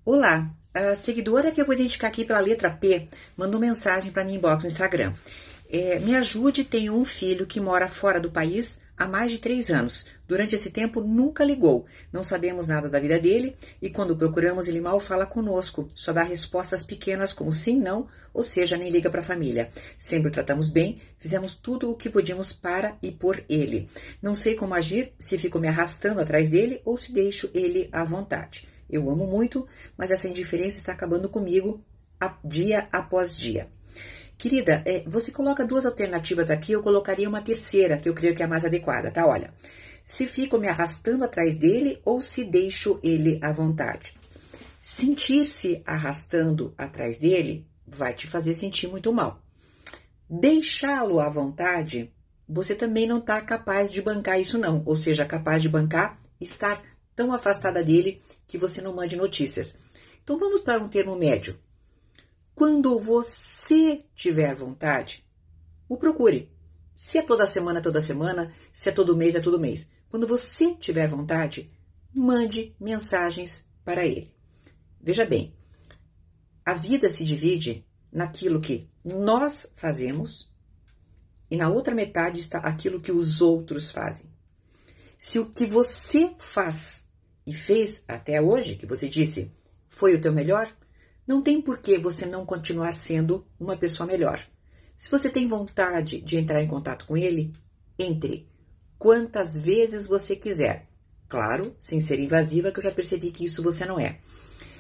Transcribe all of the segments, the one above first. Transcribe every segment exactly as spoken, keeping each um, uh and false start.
Olá, a seguidora que eu vou identificar aqui pela letra P mandou mensagem para mim inbox no Instagram. É, me ajude, tenho um filho que mora fora do país há mais de três anos. Durante esse tempo nunca ligou, não sabemos nada da vida dele e quando procuramos ele mal fala conosco, só dá respostas pequenas como sim, não, ou seja, nem liga para a família. Sempre o tratamos bem, fizemos tudo o que podíamos para e por ele. Não sei como agir, se fico me arrastando atrás dele ou se deixo ele à vontade. Eu amo muito, mas essa indiferença está acabando comigo dia após dia. Querida, é, você coloca duas alternativas aqui, eu colocaria uma terceira, que eu creio que é a mais adequada, tá? Olha, se fico me arrastando atrás dele ou se deixo ele à vontade. Sentir-se arrastando atrás dele vai te fazer sentir muito mal. Deixá-lo à vontade, você também não está capaz de bancar isso não, ou seja, capaz de bancar estar tão afastada dele que você não mande notícias. Então vamos para um termo médio. Quando você tiver vontade, o procure. Se é toda semana, toda semana, se é todo mês, é todo mês. Quando você tiver vontade, mande mensagens para ele. Veja bem, a vida se divide naquilo que nós fazemos e na outra metade está aquilo que os outros fazem. Se o que você faz e fez até hoje, que você disse, foi o teu melhor, não tem por que você não continuar sendo uma pessoa melhor. Se você tem vontade de entrar em contato com ele, entre quantas vezes você quiser. Claro, sem ser invasiva, que eu já percebi que isso você não é.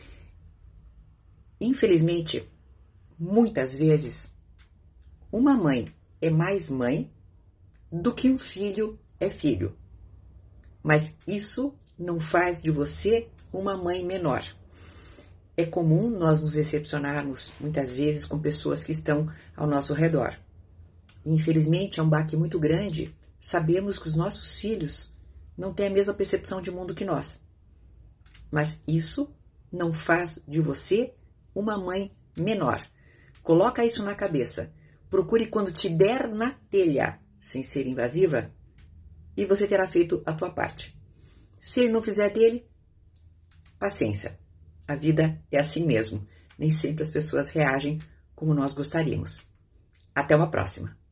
Infelizmente, muitas vezes, uma mãe é mais mãe do que um filho é filho. Mas isso não faz de você uma mãe menor. É comum nós nos decepcionarmos, muitas vezes, com pessoas que estão ao nosso redor. Infelizmente, é um baque muito grande. Sabemos que os nossos filhos não têm a mesma percepção de mundo que nós. Mas isso não faz de você uma mãe menor. Coloca isso na cabeça. Procure quando te der na telha, sem ser invasiva, e você terá feito a tua parte. Se ele não fizer dele, paciência. A vida é assim mesmo. Nem sempre as pessoas reagem como nós gostaríamos. Até uma próxima.